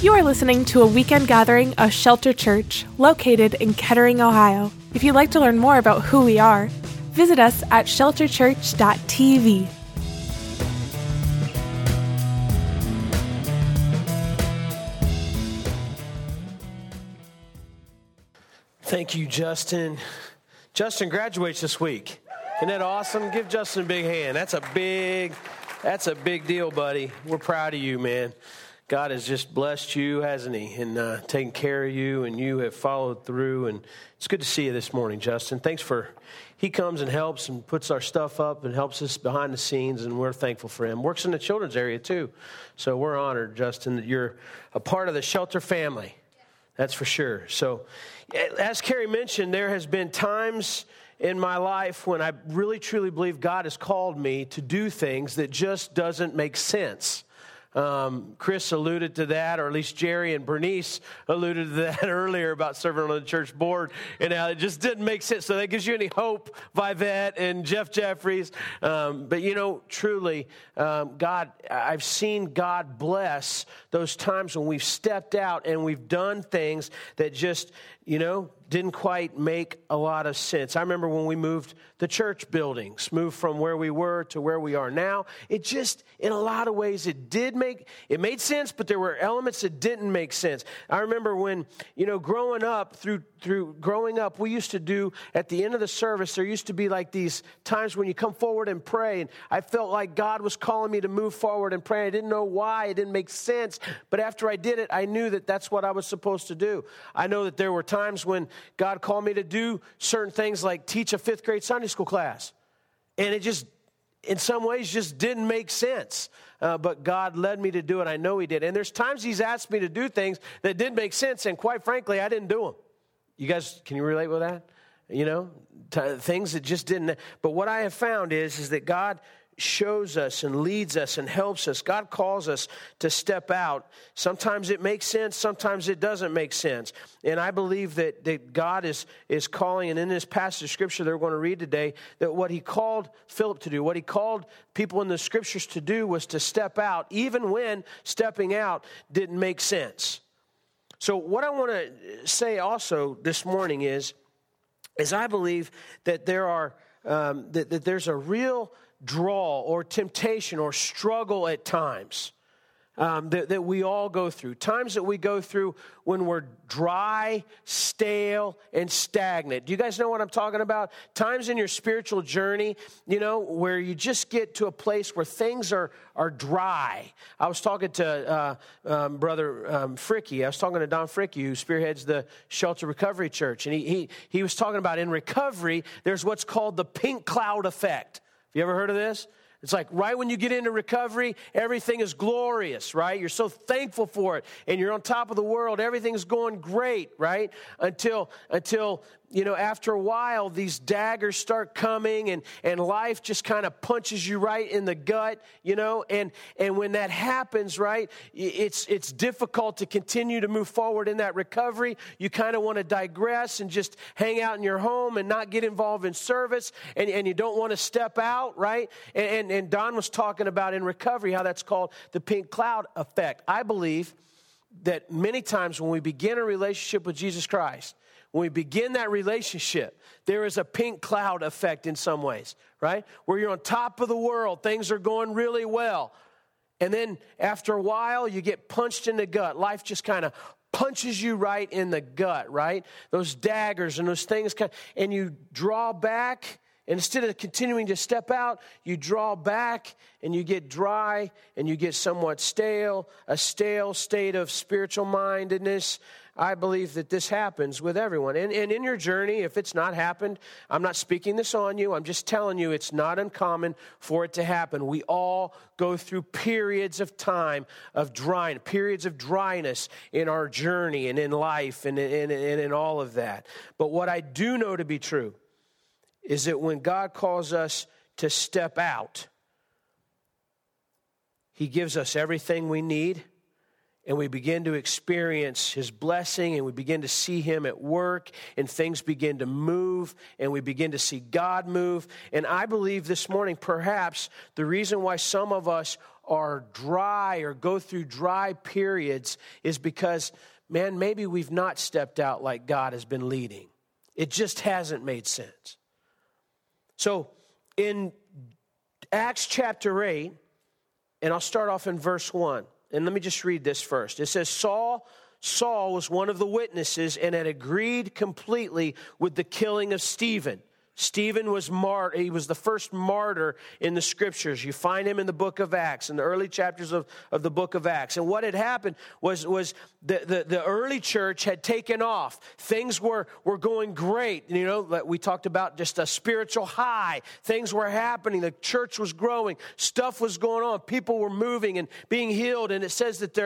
You are listening to a weekend gathering of Shelter Church, located in Kettering, Ohio. If you'd like to learn more about who we are, visit us at shelterchurch.tv. Thank you, Justin. Justin graduates this week. Isn't that awesome? Give Justin a big hand. That's a big deal, buddy. We're proud of you, man. God has just blessed you, hasn't he? And taken care of you, and you have followed through. And it's good to see you this morning, Justin. He comes and helps and puts our stuff up and helps us behind the scenes, and we're thankful for him. Works in the children's area, too. So we're honored, Justin, that you're a part of the Shelter family. That's for sure. So as Carrie mentioned, there has been times in my life when I really, truly believe God has called me to do things that just doesn't make sense. Chris alluded to that, or at least Jerry and Bernice alluded to that earlier about serving on the church board and how it just didn't make sense. So that gives you any hope, Vivette and Jeff Jeffries. But truly, I've seen God bless those times when we've stepped out and we've done things that just, didn't quite make a lot of sense. I remember when we moved the church buildings, moved from where we were to where we are now. It just, in a lot of ways, it made sense, but there were elements that didn't make sense. I remember when, growing up, through growing up, we used to do, at the end of the service, there used to be like these times when you come forward and pray, and I felt like God was calling me to move forward and pray. I didn't know why. It didn't make sense. But after I did it, I knew that that's what I was supposed to do. I know that there were times when God called me to do certain things like teach a 5th grade Sunday school class. And it just, in some ways, just didn't make sense. But God led me to do it. I know he did. And there's times he's asked me to do things that didn't make sense. And quite frankly, I didn't do them. You guys, can you relate with that? Things that just didn't. But what I have found is that God shows us and leads us and helps us. God calls us to step out. Sometimes it makes sense. Sometimes it doesn't make sense. And I believe that God is calling, and in this passage of Scripture that we're going to read today, that what he called Philip to do, what he called people in the Scriptures to do was to step out, even when stepping out didn't make sense. So what I want to say also this morning is I believe that there are that there's a real draw or temptation or struggle at times that we all go through. Times that we go through when we're dry, stale, and stagnant. Do you guys know what I'm talking about? Times in your spiritual journey, where you just get to a place where things are dry. I was talking to Brother Fricky. I was talking to Don Fricky, who spearheads the Shelter Recovery Church. And he was talking about in recovery, there's what's called the pink cloud effect. You ever heard of this? It's like right when you get into recovery, everything is glorious, right? You're so thankful for it, and you're on top of the world. Everything's going great, right? Until after a while, these daggers start coming, and life just kind of punches you right in the gut, And when that happens, right, it's difficult to continue to move forward in that recovery. You kind of want to digress and just hang out in your home and not get involved in service, and you don't want to step out, right? And Don was talking about in recovery how that's called the pink cloud effect. I believe that many times when we begin a relationship with Jesus Christ, when we begin that relationship, there is a pink cloud effect in some ways, right? Where you're on top of the world, things are going really well. And then after a while, you get punched in the gut. Life just kind of punches you right in the gut, right? Those daggers and those things, and you draw back. And instead of continuing to step out, you draw back and you get dry and you get somewhat stale, a stale state of spiritual mindedness. I believe that this happens with everyone. And in your journey, if it's not happened, I'm not speaking this on you. I'm just telling you it's not uncommon for it to happen. We all go through periods of time of dryness, periods of dryness in our journey and in life and in all of that. But what I do know to be true is that when God calls us to step out, he gives us everything we need, and we begin to experience his blessing, and we begin to see him at work, and things begin to move, and we begin to see God move. And I believe this morning, perhaps, the reason why some of us are dry or go through dry periods is because, man, maybe we've not stepped out like God has been leading. It just hasn't made sense. So in Acts chapter 8, and I'll start off in verse 1. And let me just read this first. It says, Saul was one of the witnesses and had agreed completely with the killing of Stephen. Stephen was martyred. He was the first martyr in the scriptures. You find him in the book of Acts, in the early chapters of the book of Acts. And what had happened was the early church had taken off. Things were going great. You know, we talked about just a spiritual high. Things were happening. The church was growing. Stuff was going on. People were moving and being healed. And it says that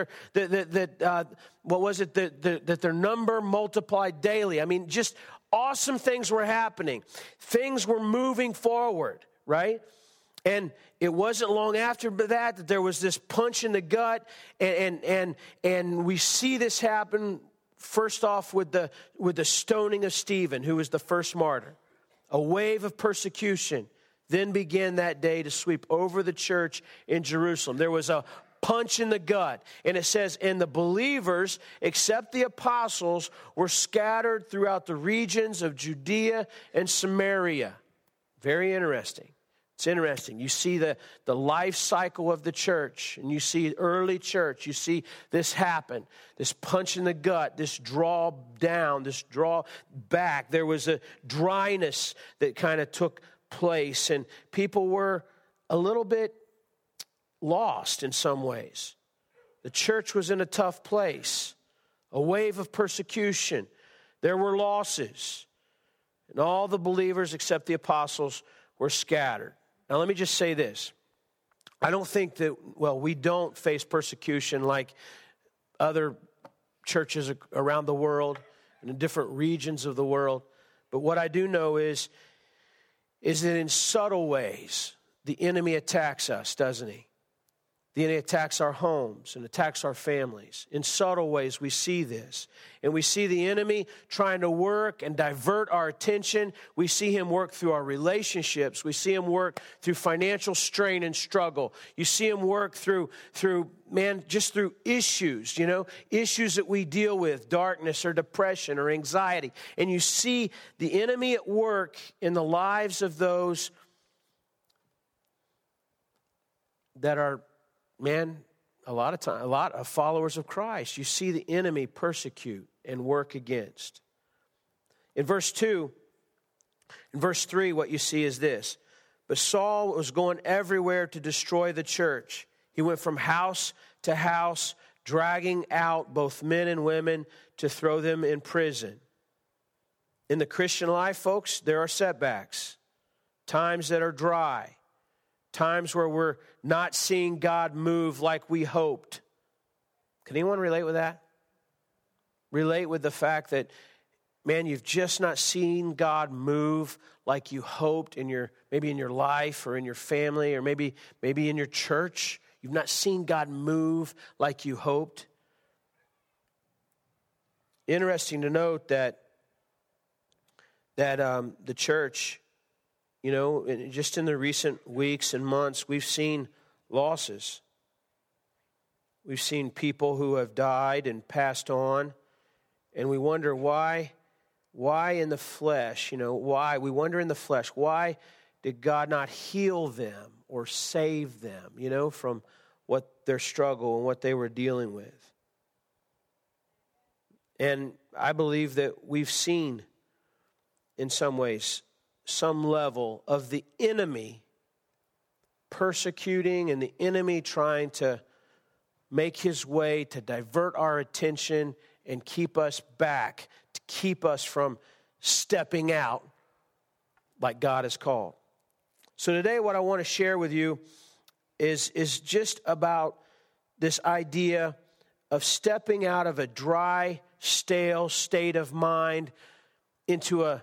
that their number multiplied daily. I mean, just awesome things were happening. Things were moving forward, right? And it wasn't long after that there was this punch in the gut, and we see this happen first off with the stoning of Stephen, who was the first martyr. A wave of persecution then began that day to sweep over the church in Jerusalem. There was a punch in the gut. And it says, and the believers, except the apostles, were scattered throughout the regions of Judea and Samaria. Very interesting. It's interesting. You see the life cycle of the church, and you see early church. You see this happen, this punch in the gut, this draw down, this draw back. There was a dryness that kind of took place, and people were a little bit lost in some ways. The church was in a tough place, a wave of persecution. There were losses, and all the believers except the apostles were scattered. Now let me just say this. I don't think that, we don't face persecution like other churches around the world and in different regions of the world. But what I do know is that in subtle ways, the enemy attacks us, doesn't he? The enemy attacks our homes and attacks our families. In subtle ways, we see this. And we see the enemy trying to work and divert our attention. We see him work through our relationships. We see him work through financial strain and struggle. You see him work through issues, issues that we deal with, darkness or depression or anxiety. And you see the enemy at work in the lives of those that are a lot of followers of Christ. You see the enemy persecute and work against. In verse 2, in verse 3, what you see is this. But Saul was going everywhere to destroy the church. He went from house to house, dragging out both men and women to throw them in prison. In the Christian life, folks, there are setbacks, times that are dry, times where we're not seeing God move like we hoped. Can anyone relate with that? Relate with the fact that, you've just not seen God move like you hoped maybe in your life or in your family or maybe in your church. You've not seen God move like you hoped. Interesting to note that the church, just in the recent weeks and months, we've seen losses. We've seen people who have died and passed on, and we wonder why in the flesh, why? We wonder in the flesh, why did God not heal them or save them, from what their struggle and what they were dealing with? And I believe that we've seen, in some ways, some level of the enemy persecuting and the enemy trying to make his way to divert our attention and keep us back, to keep us from stepping out like God has called. So today what I want to share with you is just about this idea of stepping out of a dry, stale state of mind into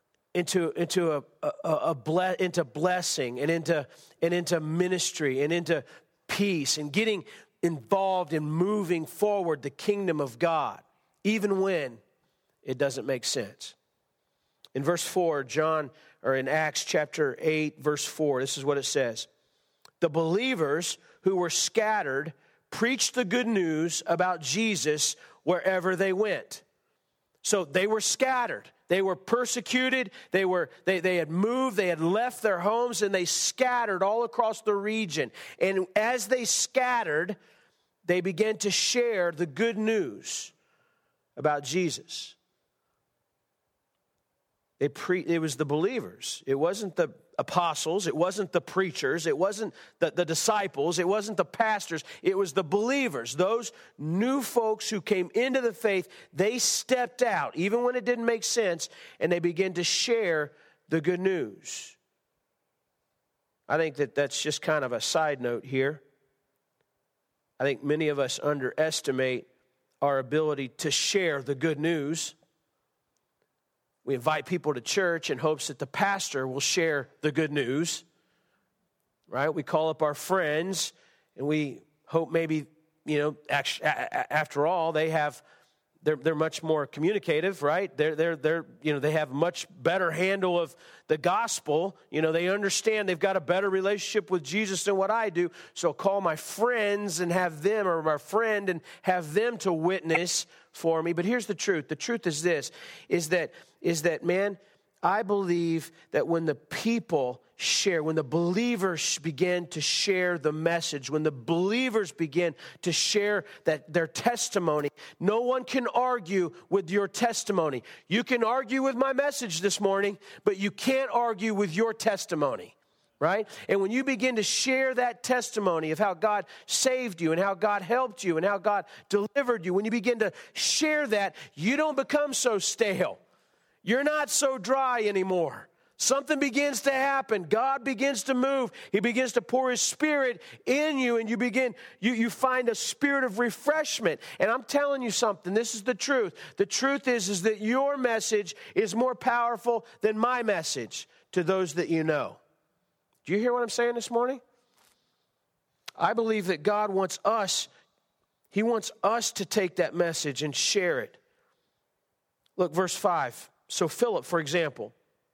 blessing and into ministry and into peace and getting involved in moving forward the kingdom of God, even when it doesn't make sense. In verse 4, in Acts chapter 8, verse 4, this is what it says. the believers who were scattered preached the good news about Jesus wherever they went. So they were scattered. They were persecuted. They had moved. They had left their homes, and they scattered all across the region. And as they scattered, they began to share the good news about Jesus. It was the believers. It wasn't the apostles. It wasn't the preachers. It wasn't the disciples. It wasn't the pastors. It was the believers. Those new folks who came into the faith, they stepped out, even when it didn't make sense, and they began to share the good news. I think that's just kind of a side note here. I think many of us underestimate our ability to share the good news. We invite people to church in hopes that the pastor will share the good news, right? We call up our friends, and we hope maybe, after all, they're much more communicative, right? They have much better handle of the gospel. They understand they've got a better relationship with Jesus than what I do. So I'll call my friends and have them, or my friend, and have them to witness for me. But here's the truth. The truth is this, is that, man, I believe that when the people share, when the believers begin to share the message, when the believers begin to share their testimony, no one can argue with your testimony. You can argue with my message this morning, but you can't argue with your testimony. Right? And when you begin to share that testimony of how God saved you and how God helped you and how God delivered you, when you begin to share that, you don't become so stale. You're not so dry anymore. Something begins to happen. God begins to move. He begins to pour His Spirit in you, and you find a spirit of refreshment. And I'm telling you something. This is the truth. The truth is that your message is more powerful than my message to those that you know. Do you hear what I'm saying this morning? I believe that God wants us, He wants us to take that message and share it. Look, verse 5. So Philip, for example,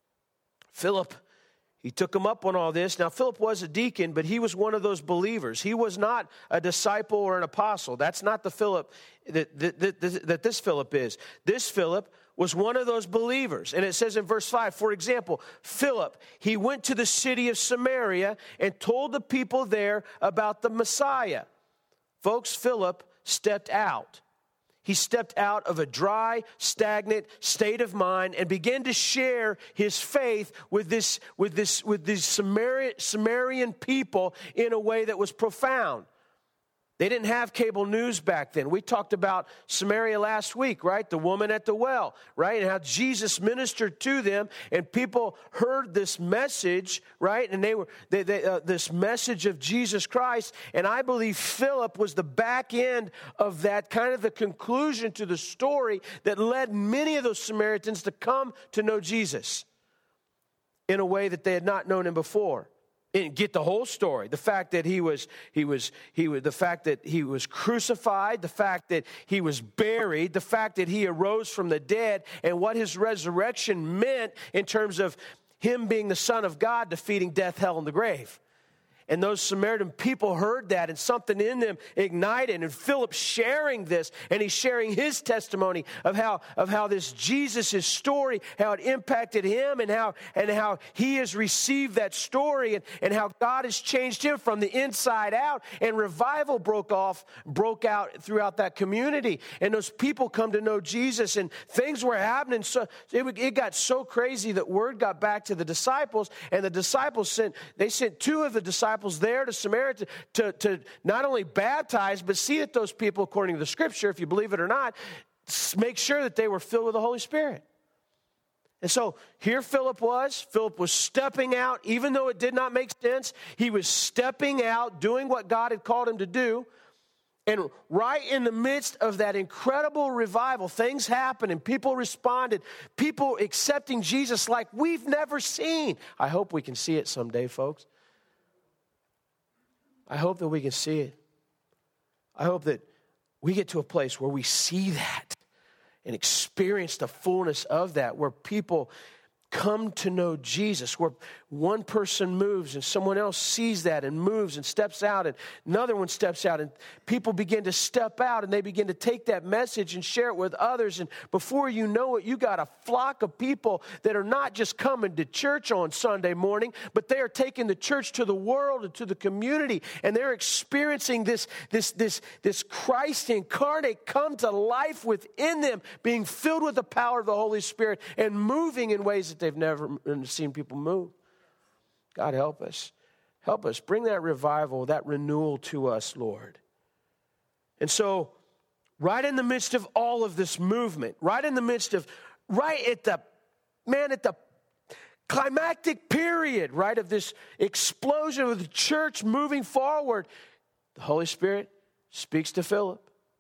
he took him up on all this. Now, Philip was a deacon, but he was one of those believers. He was not a disciple or an apostle. That's not the Philip that this Philip is. This Philip was one of those believers. And it says in verse 5, for example, Philip, he went to the city of Samaria and told the people there about the Messiah. Folks, Philip stepped out. He stepped out of a dry, stagnant state of mind and began to share his faith with these Samaritan people in a way that was profound. They didn't have cable news back then. We talked about Samaria last week, right? The woman at the well, right? And how Jesus ministered to them, and people heard this message, right? And this message of Jesus Christ. And I believe Philip was the back end of that, kind of the conclusion to the story that led many of those Samaritans to come to know Jesus in a way that they had not known Him before. And get the whole story. The fact that he was crucified, the fact that he was buried, the fact that he arose from the dead, and what his resurrection meant in terms of him being the Son of God, defeating death, hell, and the grave. And those Samaritan people heard that, and something in them ignited. And Philip sharing this, and he's sharing his testimony of how this Jesus, his story, how it impacted him, and how he has received that story, and how God has changed him from the inside out. And revival broke out throughout that community. And those people come to know Jesus, and things were happening. So it got so crazy that word got back to the disciples, and the disciples sent two of the disciples there to Samaria to not only baptize, but see that those people, according to the Scripture, if you believe it or not, make sure that they were filled with the Holy Spirit. And so here Philip was stepping out, even though it did not make sense. He was stepping out, doing what God had called him to do. And right in the midst of that incredible revival, things happened and people responded. People accepting Jesus like we've never seen. I hope we can see it someday, folks. I hope that we can see it. I hope that we get to a place where we see that and experience the fullness of that, where people come to know Jesus, where one person moves and someone else sees that and moves and steps out, and another one steps out, and people begin to step out and they begin to take that message and share it with others. And before you know it, you got a flock of people that are not just coming to church on Sunday morning, but they are taking the church to the world and to the community, and they're experiencing this Christ incarnate come to life within them, being filled with the power of the Holy Spirit and moving in ways that they've never seen people move. God, help us. Help us. Bring that revival, that renewal to us, Lord. And so, right in the midst of all of this movement, right at the climactic period, right, of this explosion of the church moving forward, the Holy Spirit speaks to Philip.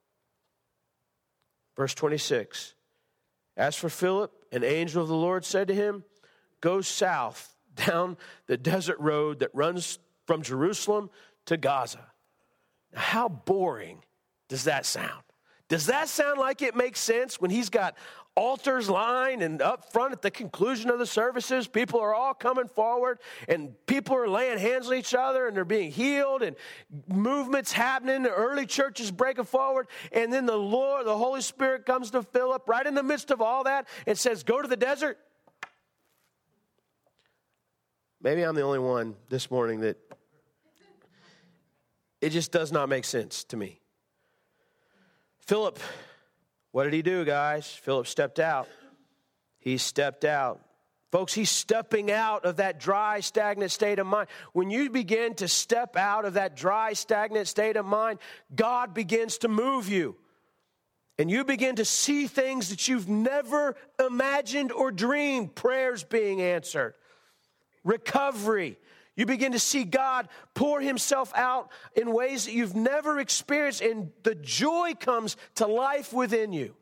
Verse 26. As for Philip, an angel of the Lord said to him, go south down the desert road that runs from Jerusalem to Gaza. Now, how boring does that sound? Does that sound like it makes sense when he's got altars lined and up front at the conclusion of the services, people are all coming forward and people are laying hands on each other and they're being healed and movements happening, the early church is breaking forward, and then the Holy Spirit comes to Philip right in the midst of all that and says, go to the desert? Maybe I'm the only one this morning that it just does not make sense to me. Philip, what did he do, guys? Philip stepped out. He stepped out. Folks, he's stepping out of that dry, stagnant state of mind. When you begin to step out of that dry, stagnant state of mind, God begins to move you. And you begin to see things that you've never imagined or dreamed. Prayers being answered. Recovery. You begin to see God pour himself out in ways that you've never experienced, and the joy comes to life within you.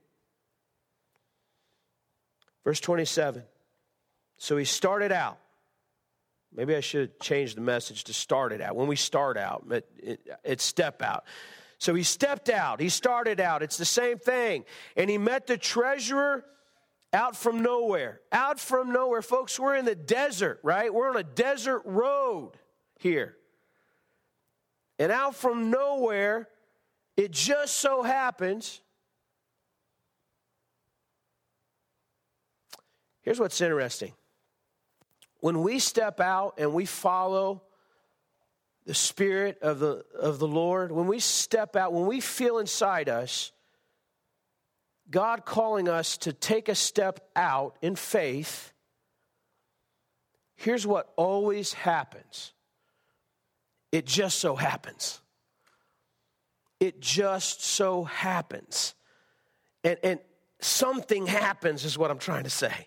Verse 27. So he started out. Maybe I should change the message to started out. When we start out, it's step out. So he stepped out. He started out. It's the same thing. And he met the treasurer out from nowhere. Out from nowhere. Folks, we're in the desert, right? We're on a desert road here. And out from nowhere, it just so happens. Here's what's interesting. When we step out and we follow the Spirit of the Lord, when we step out, when we feel inside us God calling us to take a step out in faith, here's what always happens. It just so happens. It just so happens. And something happens is what I'm trying to say.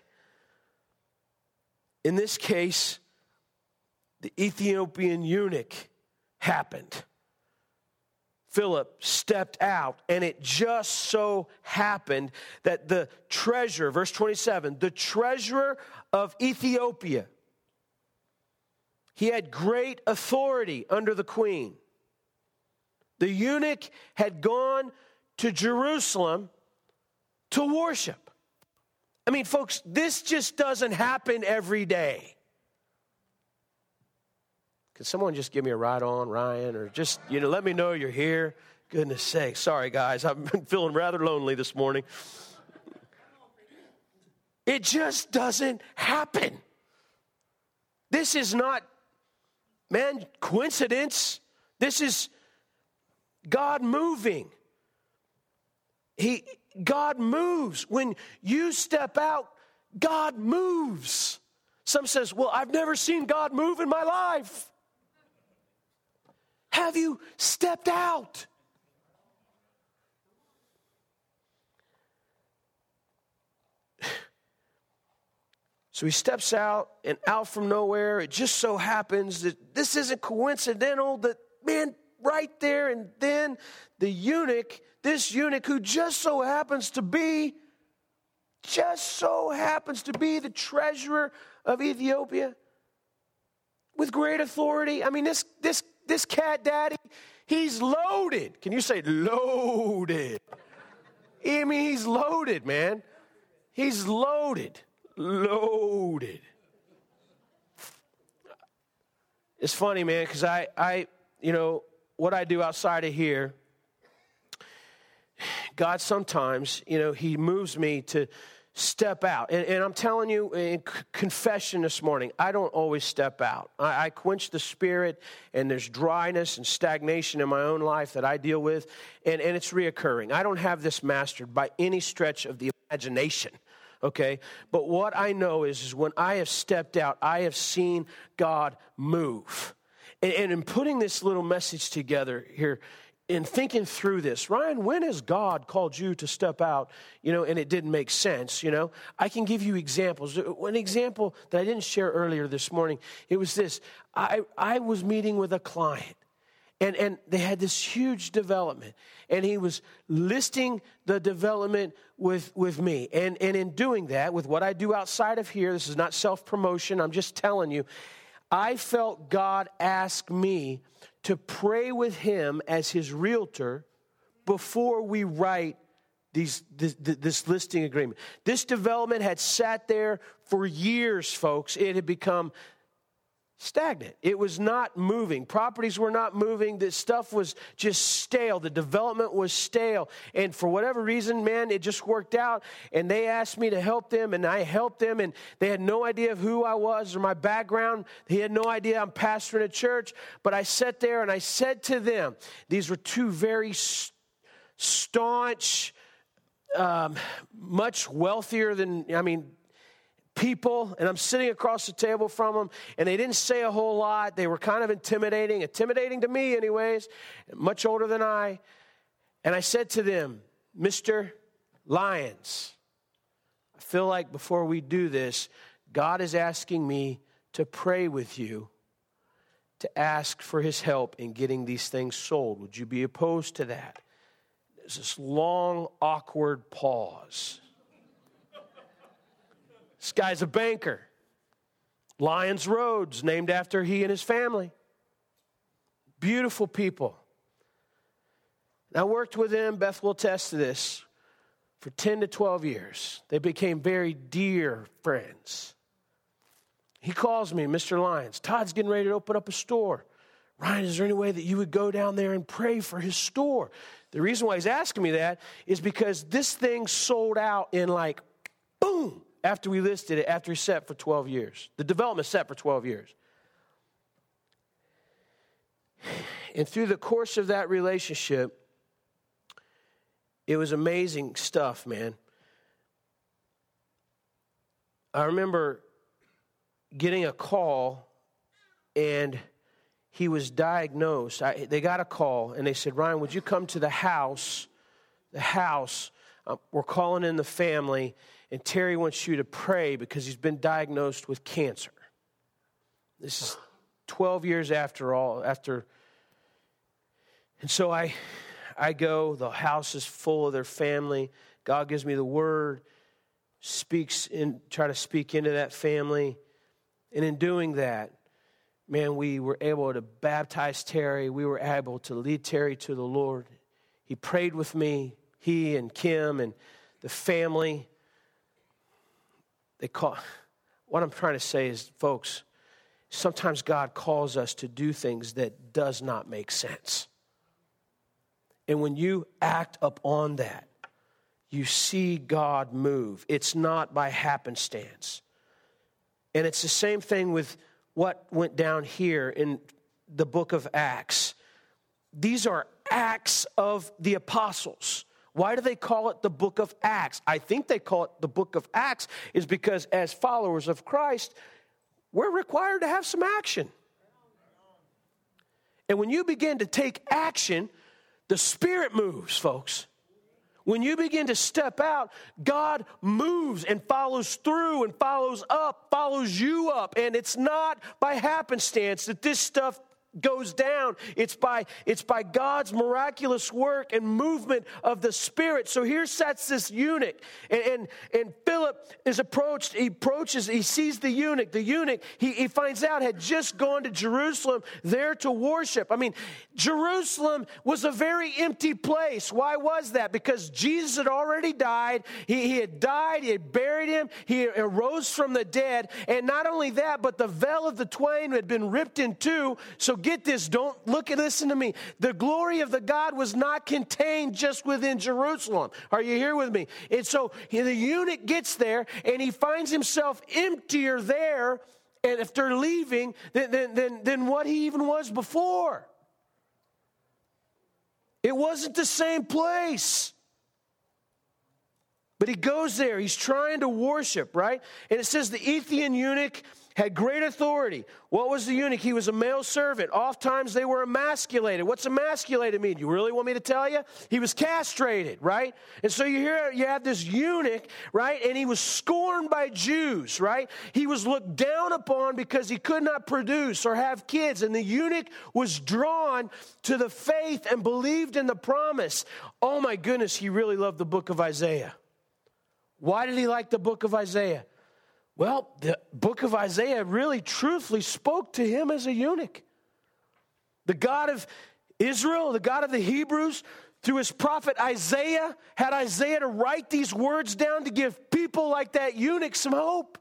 In this case, the Ethiopian eunuch happened. Philip stepped out, and it just so happened that the treasurer, verse 27, the treasurer of Ethiopia, he had great authority under the queen. The eunuch had gone to Jerusalem to worship. I mean, folks, this just doesn't happen every day. Can someone just give me a ride on, Ryan? Or just, let me know you're here. Goodness sake. Sorry, guys. I've been feeling rather lonely this morning. It just doesn't happen. This is not, coincidence. This is God moving. God moves. When you step out, God moves. Some says, well, I've never seen God move in my life. Have you stepped out? So he steps out, and out from nowhere, it just so happens that this isn't coincidental, that, right there, and then the eunuch, this eunuch who just so happens to be the treasurer of Ethiopia with great authority. I mean, this cat daddy, he's loaded. Can you say loaded? I mean, he's loaded, man. He's loaded. loaded. It's funny, man, because I what I do outside of here, God sometimes, he moves me to step out. And I'm telling you in confession this morning, I don't always step out. I quench the spirit, and there's dryness and stagnation in my own life that I deal with, and it's reoccurring. I don't have this mastered by any stretch of the imagination. Okay, but what I know is when I have stepped out, I have seen God move. And in putting this little message together here, in thinking through this, Ryan, when has God called you to step out, and it didn't make sense, I can give you examples. One example that I didn't share earlier this morning, it was this. I was meeting with a client, and they had this huge development, and he was listing the development with me. And in doing that, with what I do outside of here, this is not self-promotion, I'm just telling you, I felt God ask me to pray with him as his realtor before we write this listing agreement. This development had sat there for years, folks. It had become stagnant. It was not moving. Properties were not moving. The stuff was just stale. The development was stale. And for whatever reason, man, it just worked out. And they asked me to help them, and I helped them. And they had no idea of who I was or my background. He had no idea I'm pastoring a church. But I sat there and I said to them, these were two very staunch, much wealthier than, people, and I'm sitting across the table from them, and they didn't say a whole lot. They were kind of intimidating to me anyways, much older than I. And I said to them, Mr. Lyons, I feel like before we do this, God is asking me to pray with you to ask for his help in getting these things sold. Would you be opposed to that? There's this long, awkward pause. This guy's a banker. Lyons Roads, named after he and his family. Beautiful people. And I worked with them, Beth will attest to this, for 10 to 12 years. They became very dear friends. He calls me, Mr. Lyons, Todd's getting ready to open up a store. Ryan, is there any way that you would go down there and pray for his store? The reason why he's asking me that is because this thing sold out in boom, after we listed it, after he sat for 12 years. The development sat for 12 years. And through the course of that relationship, it was amazing stuff, man. I remember getting a call, and he was diagnosed. They got a call, and they said, Ryan, would you come to the house? We're calling in the family, and Terry wants you to pray because he's been diagnosed with cancer. This is 12 years after. And so I go, the house is full of their family. God gives me the word, try to speak into that family. And in doing that, man, we were able to baptize Terry. We were able to lead Terry to the Lord. He prayed with me, he and Kim and the family. What I'm trying to say is, folks, sometimes God calls us to do things that does not make sense. And when you act upon that, you see God move. It's not by happenstance. And it's the same thing with what went down here in the book of Acts. These are acts of the apostles. Why do they call it the book of Acts? I think they call it the book of Acts is because as followers of Christ, we're required to have some action. And when you begin to take action, the Spirit moves, folks. When you begin to step out, God moves and follows through and follows you up. And it's not by happenstance that this stuff goes down. It's by God's miraculous work and movement of the Spirit. So here sits this eunuch, and Philip is approached. He approaches. He sees the eunuch. The eunuch, he finds out, had just gone to Jerusalem there to worship. I mean, Jerusalem was a very empty place. Why was that? Because Jesus had already died. He had died. He had buried him. He arose from the dead. And not only that, but the veil of the twain had been ripped in two. So get this. Don't look and listen to me. The glory of the God was not contained just within Jerusalem. Are you here with me? And so the eunuch gets there and he finds himself emptier there, and if they're leaving, than what he even was before. It wasn't the same place. But he goes there. He's trying to worship, right? And it says the Ethiopian eunuch had great authority. What was the eunuch? He was a male servant. Oftentimes they were emasculated. What's emasculated mean? You really want me to tell you? He was castrated, right? And so you have this eunuch, right? And he was scorned by Jews, right? He was looked down upon because he could not produce or have kids. And the eunuch was drawn to the faith and believed in the promise. Oh my goodness, he really loved the book of Isaiah. Why did he like the book of Isaiah? Well, the book of Isaiah really truthfully spoke to him as a eunuch. The God of Israel, the God of the Hebrews, through his prophet Isaiah, had Isaiah to write these words down to give people like that eunuch some hope.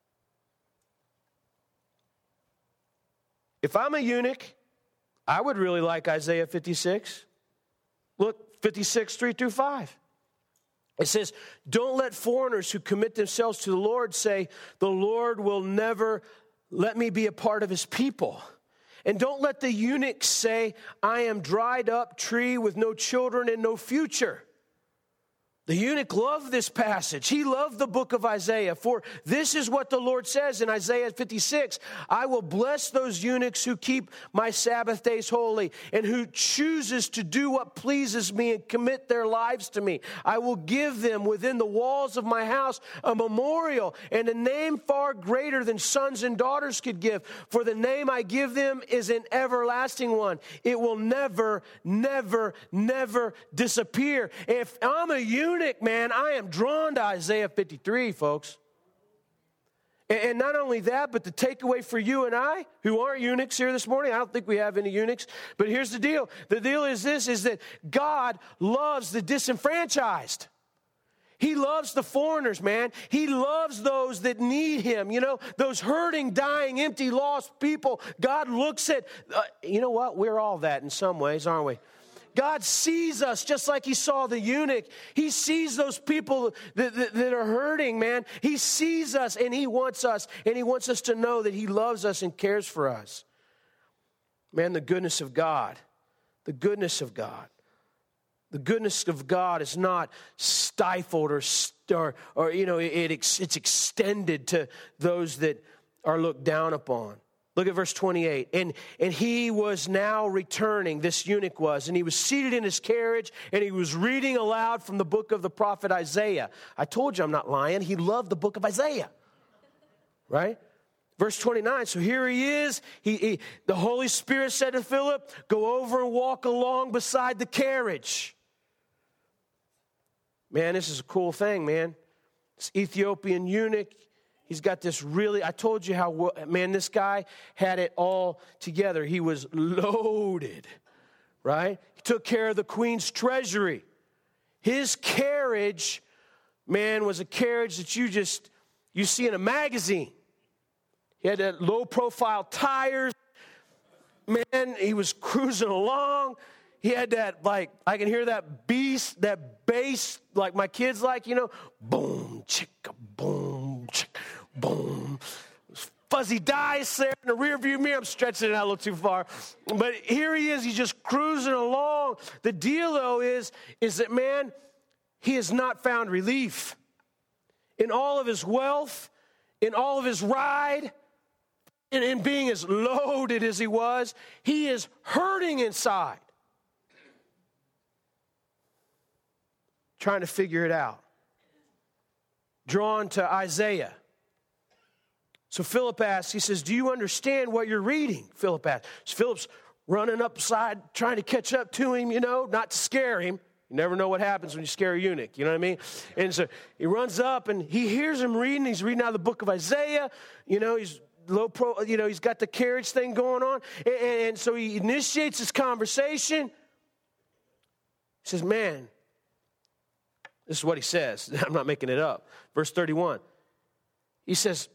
If I'm a eunuch, I would really like Isaiah 56. Look, 56, 3-5. It says, don't let foreigners who commit themselves to the Lord say, the Lord will never let me be a part of his people. And don't let the eunuch say, I am dried up tree with no children and no future. The eunuch loved this passage. He loved the book of Isaiah. For this is what the Lord says in Isaiah 56. I will bless those eunuchs who keep my Sabbath days holy and who chooses to do what pleases me and commit their lives to me. I will give them within the walls of my house a memorial and a name far greater than sons and daughters could give. For the name I give them is an everlasting one. It will never, never, never disappear. If I'm a eunuch, man, I am drawn to Isaiah 53, folks. And not only that, but the takeaway for you and I, who aren't eunuchs here this morning, I don't think we have any eunuchs, but here's the deal. The deal is this, is that God loves the disenfranchised. He loves the foreigners, man. He loves those that need him. You know, those hurting, dying, empty, lost people. God looks at, you know what? We're all that in some ways, aren't we? God sees us just like he saw the eunuch. He sees those people that are hurting, man. He sees us and he wants us to know that he loves us and cares for us. Man, the goodness of God, the goodness of God. The goodness of God is not stifled or you know, it's extended to those that are looked down upon. Look at verse 28. And he was now returning, this eunuch was, and he was seated in his carriage, and he was reading aloud from the book of the prophet Isaiah. I told you I'm not lying. He loved the book of Isaiah, right? Verse 29, so here he is. The Holy Spirit said to Philip, go over and walk along beside the carriage. Man, this is a cool thing, man. This Ethiopian eunuch, he's got this really, I told you how, man, this guy had it all together. He was loaded, right? He took care of the queen's treasury. His carriage, man, was a carriage that you see in a magazine. He had that low-profile tires. Man, he was cruising along. He had that, like, I can hear that bass, like my kids like, you know, boom, chicka, boom, chicka, boom. Fuzzy dice there in the rearview mirror. I'm stretching it out a little too far. But here he is. He's just cruising along. The deal, though, is that, man, he has not found relief. In all of his wealth, in all of his ride, and in being as loaded as he is hurting inside. Trying to figure it out. Drawn to Isaiah. So Philip asks, he says, do you understand what you're reading? Philip asks. So Philip's running upside, trying to catch up to him, not to scare him. You never know what happens when you scare a eunuch, you know what I mean? And so he runs up and he hears him reading. He's reading out of the book of Isaiah. He's he's got the carriage thing going on. And so he initiates this conversation. He says, man, this is what he says. I'm not making it up. Verse 31. He says,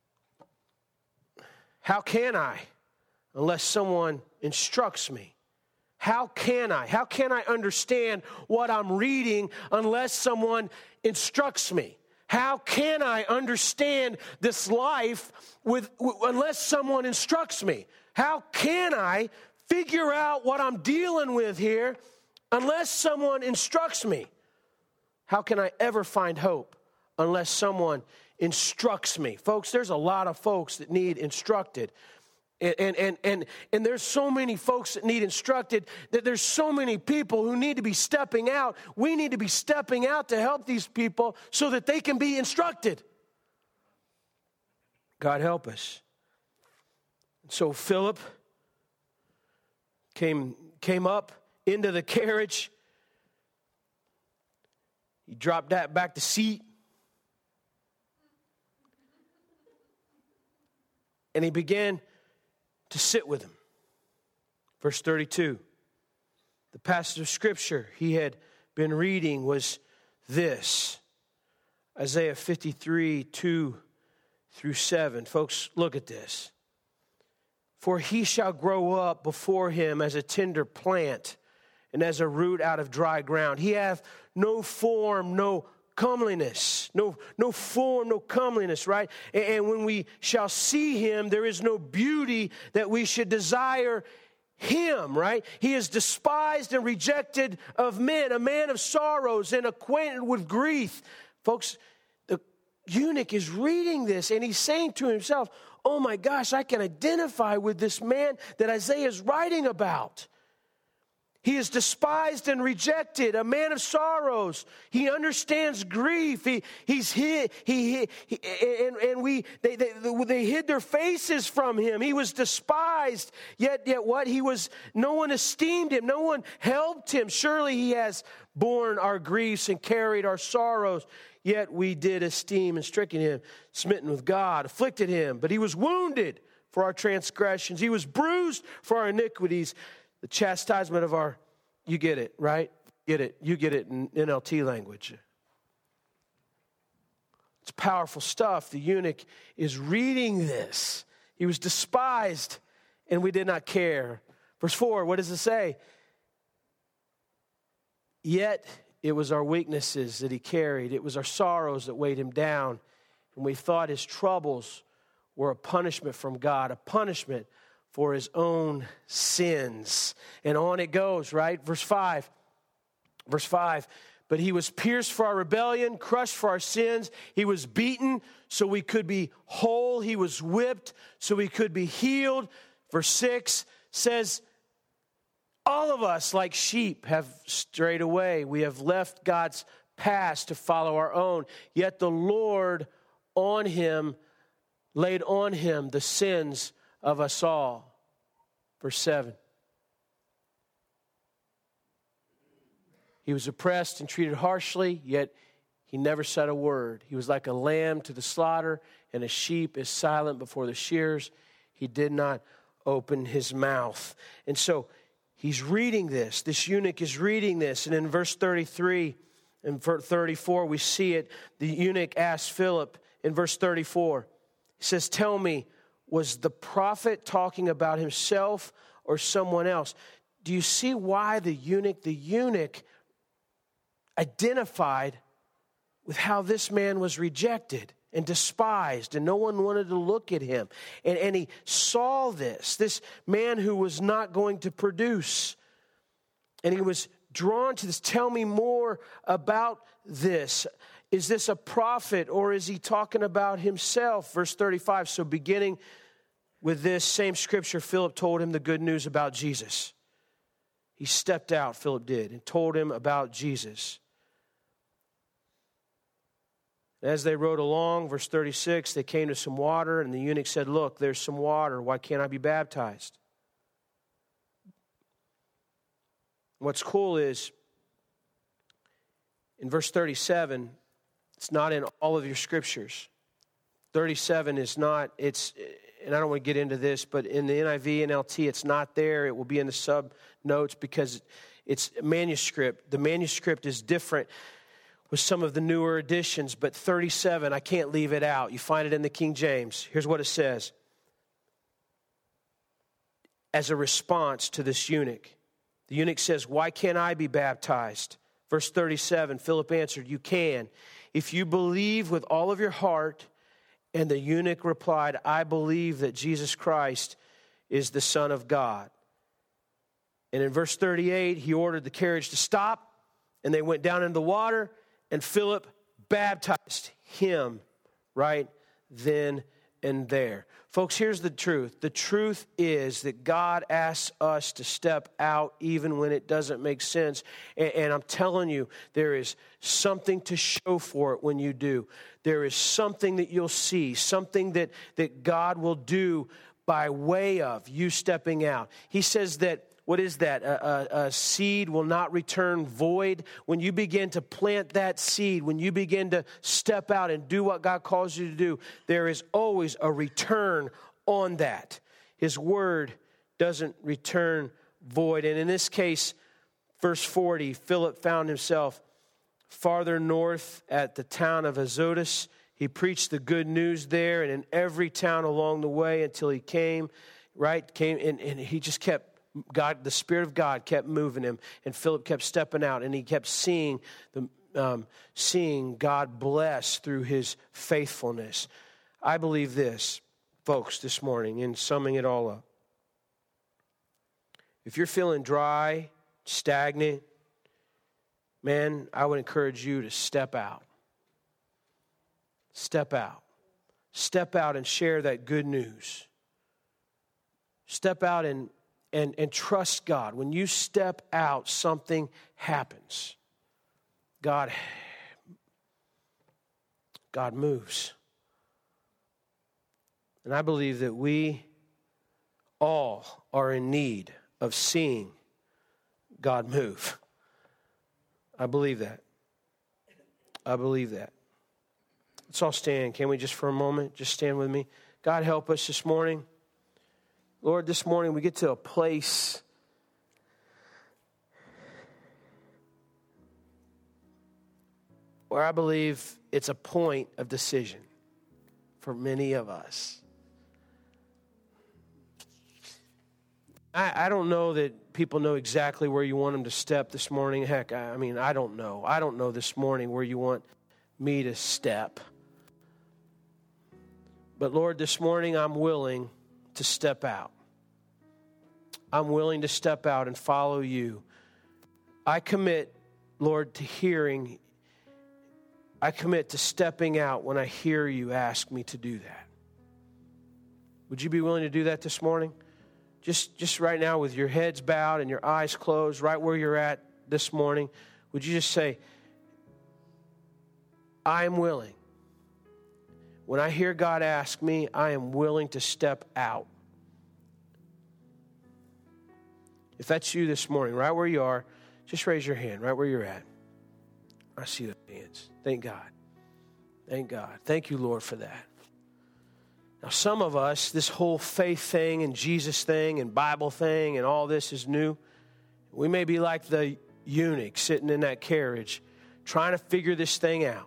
how can I unless someone instructs me? How can I understand what I'm reading unless someone instructs me? How can I understand this life unless someone instructs me? How can I figure out what I'm dealing with here unless someone instructs me? How can I ever find hope unless someone instructs me? Folks, there's a lot of folks that need instructed. And there's so many folks that need instructed, that there's so many people who need to be stepping out. We need to be stepping out to help these people so that they can be instructed. God help us. So Philip came up into the carriage. He dropped that back to seat. And he began to sit with him. Verse 32. The passage of Scripture he had been reading was this. Isaiah 53, 2 through 7. Folks, look at this. For he shall grow up before him as a tender plant, and as a root out of dry ground. He hath no form, no comeliness, no form, no comeliness, right? And when we shall see him, there is no beauty that we should desire him, right? He is despised and rejected of men, a man of sorrows and acquainted with grief. Folks, the eunuch is reading this and he's saying to himself, oh my gosh, I can identify with this man that Isaiah is writing about. He is despised and rejected, a man of sorrows. He understands grief. They hid their faces from him. He was despised. Yet what? No one esteemed him. No one helped him. Surely he has borne our griefs and carried our sorrows. Yet we did esteem and stricken him, smitten with God, afflicted him. But he was wounded for our transgressions. He was bruised for our iniquities. The chastisement of our, you get it, right? Get it. You get it in NLT language. It's powerful stuff. The eunuch is reading this. He was despised, and we did not care. Verse 4, what does it say? Yet it was our weaknesses that he carried. It was our sorrows that weighed him down. And we thought his troubles were a punishment from God, a punishment for his own sins. And on it goes, right? Verse 5. But he was pierced for our rebellion, crushed for our sins. He was beaten so we could be whole. He was whipped so we could be healed. Verse 6 says, all of us like sheep have strayed away. We have left God's path to follow our own. Yet the Lord laid on him the sins of us all. Verse 7. He was oppressed and treated harshly, yet he never said a word. He was like a lamb to the slaughter, and a sheep is silent before the shearers. He did not open his mouth. And so he's reading this. This eunuch is reading this. And in verse 33 and 34, we see it. The eunuch asked Philip in verse 34. He says, tell me, was the prophet talking about himself or someone else? Do you see why the eunuch identified with how this man was rejected and despised, and no one wanted to look at him? And he saw this man who was not going to produce. And he was drawn to this. Tell me more about this. Is this a prophet, or is he talking about himself? Verse 35, so beginning with this same scripture, Philip told him the good news about Jesus. He stepped out, Philip did, and told him about Jesus. As they rode along, verse 36, they came to some water, and the eunuch said, look, there's some water. Why can't I be baptized? What's cool is, in verse 37, it's not in all of your scriptures. 37 is not, and I don't want to get into this, but in the NIV and LT, it's not there. It will be in the sub notes because it's manuscript. The manuscript is different with some of the newer editions, but 37, I can't leave it out. You find it in the King James. Here's what it says. As a response to this eunuch, the eunuch says, why can't I be baptized? Verse 37, Philip answered, you can, if you believe with all of your heart. And the eunuch replied, I believe that Jesus Christ is the Son of God. And in verse 38, he ordered the carriage to stop, and they went down into the water, and Philip baptized him right then and there. Folks, here's the truth. The truth is that God asks us to step out even when it doesn't make sense. And I'm telling you, there is something to show for it when you do. There is something that you'll see, something that God will do by way of you stepping out. He says that, what is that? A seed will not return void. When you begin to plant that seed, when you begin to step out and do what God calls you to do, there is always a return on that. His word doesn't return void. And in this case, verse 40, Philip found himself farther north at the town of Azotus. He preached the good news there and in every town along the way until he came, and he just kept, God, the Spirit of God kept moving him, and Philip kept stepping out, and he kept seeing God bless through his faithfulness. I believe this, folks, this morning, in summing it all up. If you're feeling dry, stagnant, man, I would encourage you to step out. Step out. Step out and share that good news. Step out and trust God. When you step out, something happens. God moves. And I believe that we all are in need of seeing God move. I believe that. I believe that. Let's all stand. Can we just for a moment, just stand with me? God, help us this morning. Lord, this morning we get to a place where I believe it's a point of decision for many of us. I don't know that people know exactly where you want them to step this morning. Heck, I mean, I don't know. I don't know this morning where you want me to step. But Lord, this morning I'm willing to step out. I'm willing to step out and follow you. I commit, Lord, to hearing. I commit to stepping out when I hear you ask me to do that. Would you be willing to do that this morning? Just right now with your heads bowed and your eyes closed, right where you're at this morning, would you just say, I am willing. When I hear God ask me, I am willing to step out. If that's you this morning, right where you are, just raise your hand right where you're at. I see those hands. Thank God. Thank God. Thank you, Lord, for that. Now, some of us, this whole faith thing and Jesus thing and Bible thing and all this is new. We may be like the eunuch sitting in that carriage trying to figure this thing out.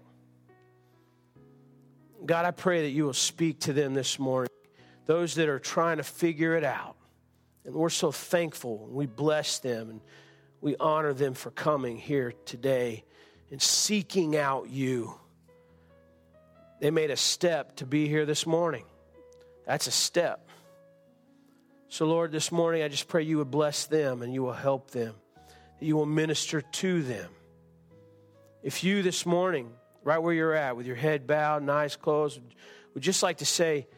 God, I pray that you will speak to them this morning, those that are trying to figure it out. And we're so thankful. We bless them and we honor them for coming here today and seeking out you. They made a step to be here this morning. That's a step. So, Lord, this morning I just pray you would bless them and you will help them, that you will minister to them. If you this morning, right where you're at, with your head bowed and eyes closed, would just like to say,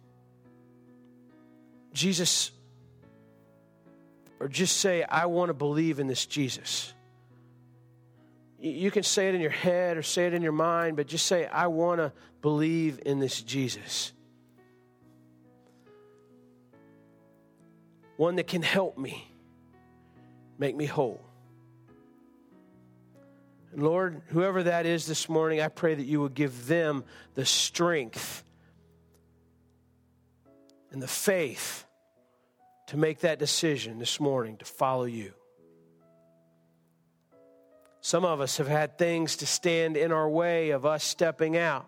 Jesus, or just say, I want to believe in this Jesus. You can say it in your head or say it in your mind, but just say, I want to believe in this Jesus. One that can help me, make me whole. And Lord, whoever that is this morning, I pray that you will give them the strength and the faith to make that decision this morning to follow you. Some of us have had things to stand in our way of us stepping out.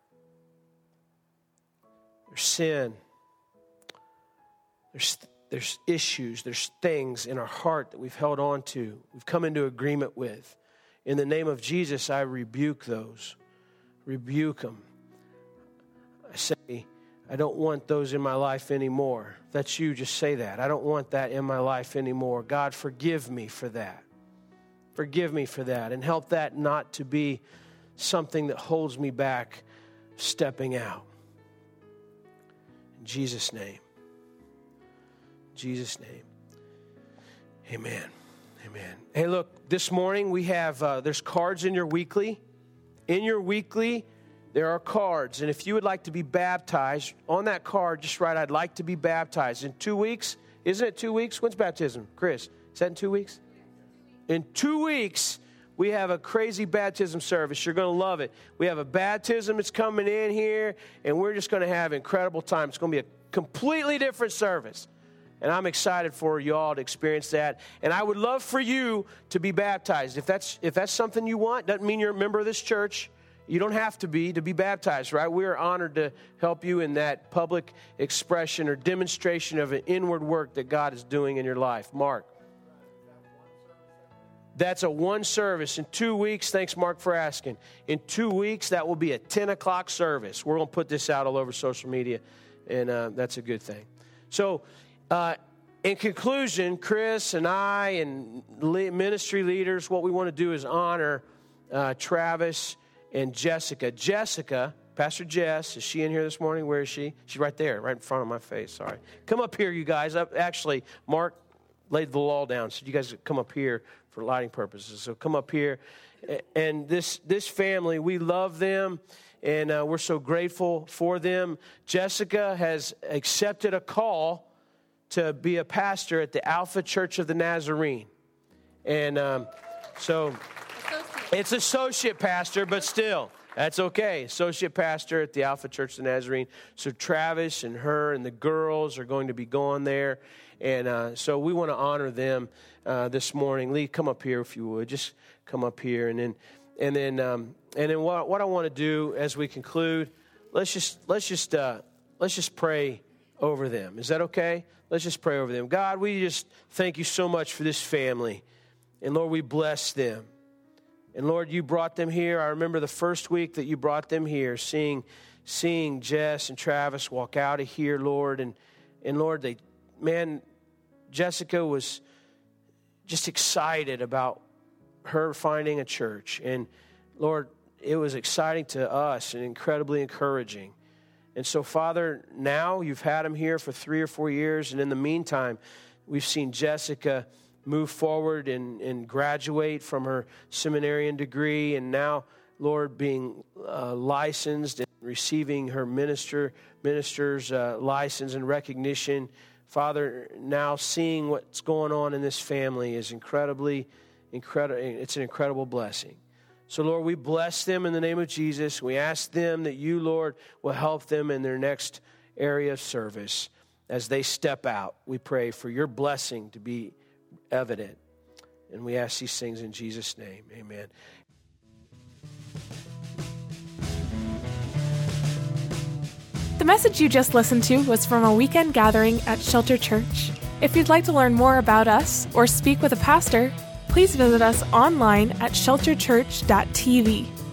There's sin. There's issues. There's things in our heart that we've held on to. We've come into agreement with. In the name of Jesus, I rebuke those. Rebuke them. I say, I don't want those in my life anymore. If that's you, just say that. I don't want that in my life anymore. God, forgive me for that. Forgive me for that, and help that not to be something that holds me back stepping out. In Jesus' name. In Jesus' name. Amen. Amen. Hey, look, this morning we have, there's cards in your weekly. In your weekly, there are cards. And if you would like to be baptized, on that card, just write, I'd like to be baptized. In 2 weeks, isn't it 2 weeks? When's baptism? Chris, is that in 2 weeks? In 2 weeks, we have a crazy baptism service. You're going to love it. We have a baptism that's coming in here, and we're just going to have incredible time. It's going to be a completely different service. And I'm excited for you all to experience that. And I would love for you to be baptized. If that's something you want, doesn't mean you're a member of this church. You don't have to be baptized, right? We are honored to help you in that public expression or demonstration of an inward work that God is doing in your life. Mark. That's a one service. In 2 weeks, thanks, Mark, for asking. In 2 weeks, that will be a 10 o'clock service. We're going to put this out all over social media, and that's a good thing. So, in conclusion, Chris and I and ministry leaders, what we want to do is honor Travis and Jessica. Jessica, Pastor Jess, is she in here this morning? Where is she? She's right there, right in front of my face. Sorry. Come up here, you guys. Actually, Mark laid the law down, so you guys come up here for lighting purposes. So come up here. And this family, we love them, and we're so grateful for them. Jessica has accepted a call to be a pastor at the Alpha Church of the Nazarene. And so it's associate pastor, but still, that's okay. Associate pastor at the Alpha Church of the Nazarene. So Travis and her and the girls are going to be going there. And so we want to honor them this morning. Lee, come up here if you would. Just come up here. And then what I want to do as we conclude, let's just pray over them. Is that okay? Let's just pray over them. God, we just thank you so much for this family. And Lord, we bless them. And Lord, you brought them here. I remember the first week that you brought them here, seeing Jess and Travis walk out of here, Lord. And Lord, Jessica was just excited about her finding a church. And Lord, it was exciting to us and incredibly encouraging. And so, Father, now you've had them here for 3 or 4 years, and in the meantime, we've seen Jessica move forward and graduate from her seminarian degree, and now, Lord, being licensed and receiving her minister's license and recognition. Father, now seeing what's going on in this family is incredible. It's an incredible blessing. So, Lord, we bless them in the name of Jesus. We ask them that you, Lord, will help them in their next area of service as they step out. We pray for your blessing to be evident. And we ask these things in Jesus' name. Amen. The message you just listened to was from a weekend gathering at Shelter Church. If you'd like to learn more about us or speak with a pastor, please visit us online at shelterchurch.tv.